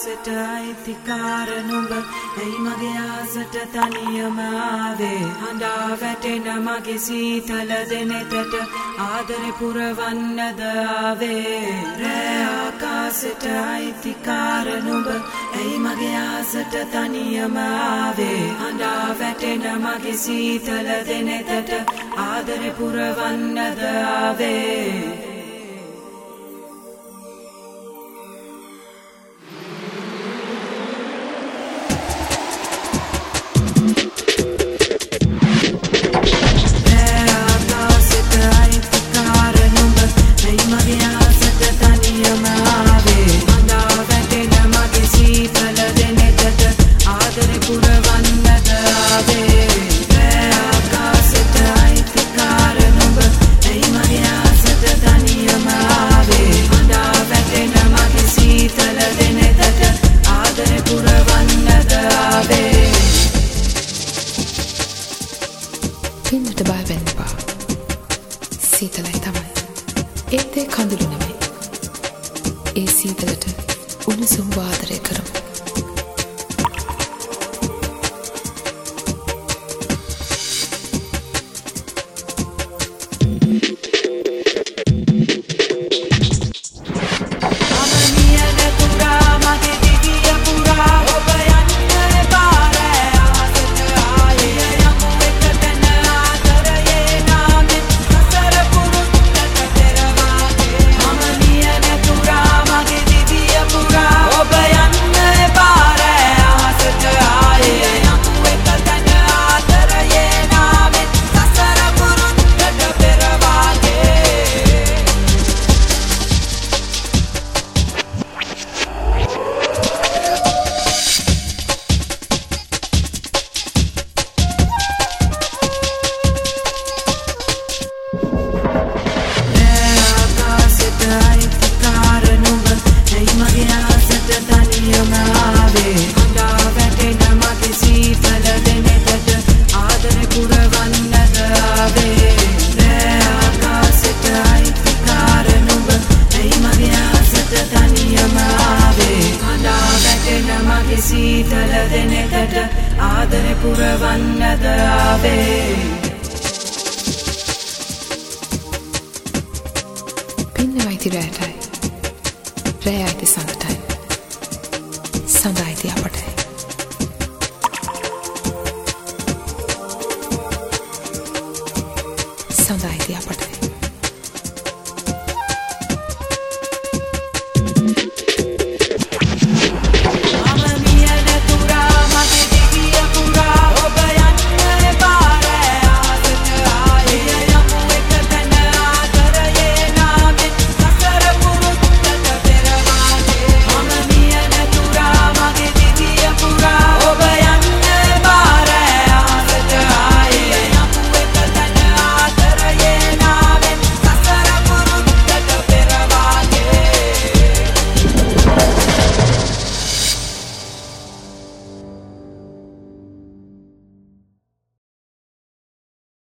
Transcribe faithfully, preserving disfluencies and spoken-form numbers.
ආකාශයට අයිතිකාර නුඹ ඇයි මගේ ආසට තනියම ආවේ හඬා වැටෙන මගේ සීතල දෙනෙතට ආදරේ පුරවන්නද ආවේ රෑ ආකාශයට අයිතිකාර නුඹ ඇයි මගේ ආසට තනියම ආවේ හඬා වැටෙන මගේ සීතල දෙනෙතට ආදරේ පුරවන්නද ආවේ පින්නට බය වෙන්න එපා. සීතලයි තමයි. ඒත් ඒ කඳුළු නෙමෙයි. ඒ සීතලට උණුසුම් ආදරය කරමු. සීතල දෙනෙතට ආදරේ පුරවන්නද ආවේ පින්නවයිති රෑටයි රෑ අයිති සඳටයි සඳ අයිති අපටයි සඳ අයිති අපට